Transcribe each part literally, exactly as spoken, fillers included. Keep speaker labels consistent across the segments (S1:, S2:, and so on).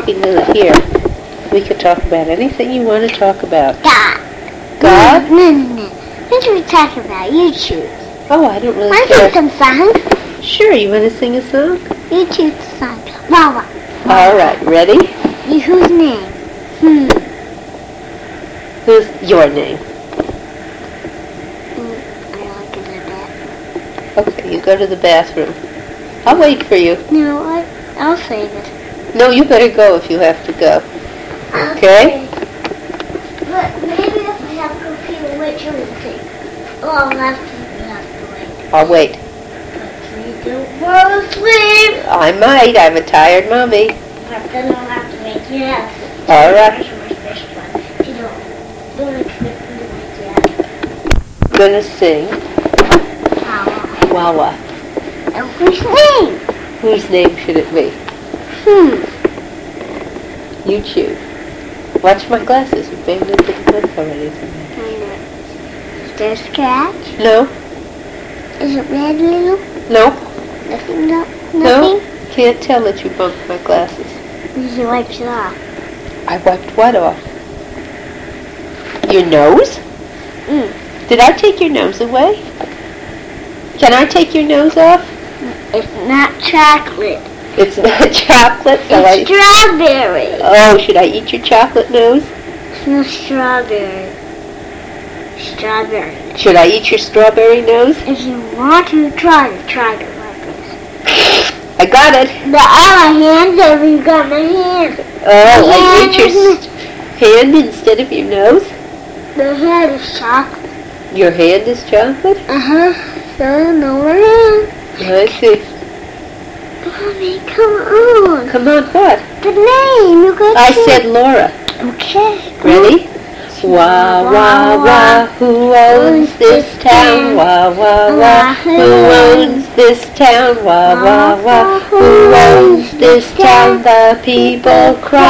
S1: talking to the here. We could talk about anything you want to talk about.
S2: God.
S1: God?
S2: No, no, no, no. What are we talking about? You choose.
S1: Oh, I don't really
S2: Want to
S1: care.
S2: sing some songs?
S1: Sure, you want to sing a song?
S2: You choose the song. Wawa.
S1: All right, ready?
S2: You, whose name? Hmm.
S1: Who's your name?
S2: Mm, I like it a bit.
S1: Okay, you go to the bathroom. I'll wait for you.
S2: No, I, I'll save it.
S1: No, you better go if you have to go. Okay?
S2: But maybe if I have to pee, which one will take? Oh, I'll have to, we have to wait.
S1: I'll wait.
S2: But we don't fall asleep.
S1: I might. I'm a tired mommy.
S2: But then I'll have to wake you up.
S1: All right.
S2: If you don't, don't expect me to wake you up.
S1: I'm going to sing
S2: Wawa.
S1: Wawa.
S2: And whose name?
S1: Whose name should it be?
S2: Hmm.
S1: You choose. Watch my glasses. You've been into the book already.
S2: Is there a scratch?
S1: No.
S2: Is it red little?
S1: No.
S2: Nothing? No, nothing?
S1: No. Can't tell that you bumped my glasses.
S2: You wiped it off.
S1: I wiped what off? Your nose?
S2: Mm.
S1: Did I take your nose away? Can I take your nose off?
S2: It's not chocolate.
S1: It's not chocolate, so
S2: It's
S1: I...
S2: strawberry.
S1: Oh, should I eat your chocolate nose?
S2: It's not strawberry. Strawberry.
S1: Should I eat your strawberry nose?
S2: If you want to try it, try it like this.
S1: I got it.
S2: The other hand, have you got my hand?
S1: Oh,
S2: The
S1: I
S2: hand
S1: ate your
S2: is-
S1: s- hand instead of your nose?
S2: The head is chocolate.
S1: Your hand is chocolate?
S2: Uh-huh. So, no one.
S1: I see.
S2: Mommy, come on.
S1: Come on, what?
S2: The name, you got
S1: I
S2: to-
S1: said Laura.
S2: Okay.
S1: Ready? Wah, wah, wah, who owns this town? Wah, wah, wah, who owns this town? Wah, wah, wah, who owns this town? The people cry.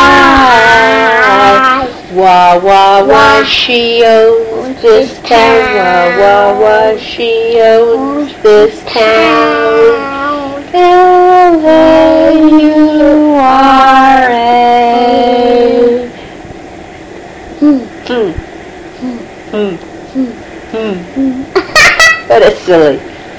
S1: Wah, wah, wah, she owns this town. Wah, wah, wah, she owns this town. L A U R A. Hmm. Hmm. Hmm. Hmm. That is silly.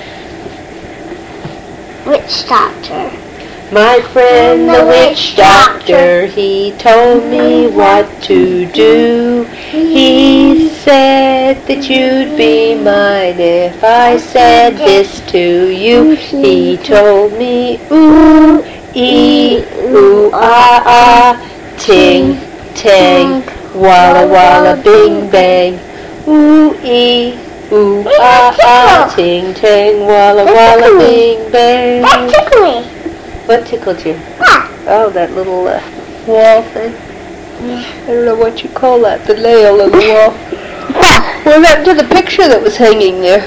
S2: Witch doctor.
S1: My friend the witch doctor, he told me what to do. He said that you'd be mine if I said this to you. He told me ooh, ee, ooh, ah, ah, ting, tang, walla, walla, bing, bang. Ooh, ee, ooh, ah, ah, ting, tang, walla, walla, bing, bang.
S2: That tickled me.
S1: What tickled you?
S2: Ah.
S1: Oh, that little uh, wall thing. I don't know what you call that, the nail in the wall. What happened to the picture that was hanging there?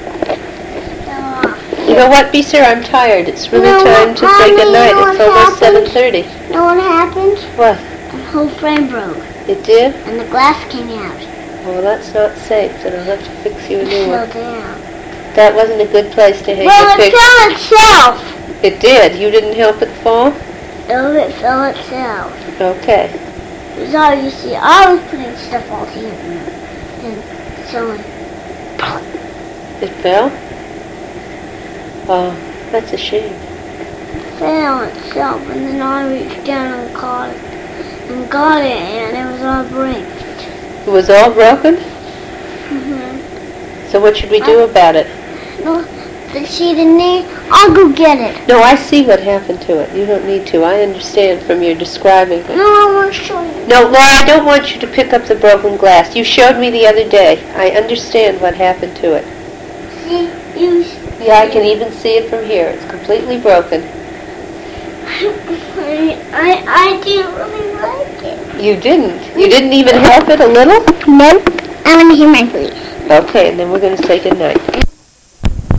S1: You know what, Beeser, I'm tired. It's really
S2: You know
S1: time
S2: what,
S1: to say
S2: Mommy,
S1: goodnight.
S2: you know
S1: It's
S2: what
S1: almost seven
S2: happened?
S1: thirty.
S2: Know what happened?
S1: What?
S2: The whole frame broke.
S1: It did?
S2: And the glass came out.
S1: Well, that's not safe, then I'll have to fix you a new
S2: Fell
S1: one.
S2: down.
S1: That wasn't a good place to hang
S2: Well,
S1: your
S2: it
S1: picture.
S2: fell itself.
S1: It did? You didn't help it fall?
S2: Oh, it fell itself.
S1: Okay.
S2: Because obviously I was putting stuff all together. And so
S1: It fell? Oh, that's a shame.
S2: it fell itself. And then I reached down and caught it. And got it, and it was all break.
S1: It was all broken?
S2: Mm-hmm.
S1: So what should we do about it?
S2: No, the sheet in there, I'll go get it.
S1: No, I see what happened to it. You don't need to. I understand from your describing it.
S2: No, I want to show you.
S1: No, Laura, I don't want you to pick up the broken glass. You showed me the other day. I understand what happened to it.
S2: See, you...
S1: Yeah, I can even see it from here. It's completely broken.
S2: I, I, I didn't really like it.
S1: You didn't? You didn't even help it a little?
S2: No. I want to hear my voice.
S1: Okay, and then we're going to say goodnight.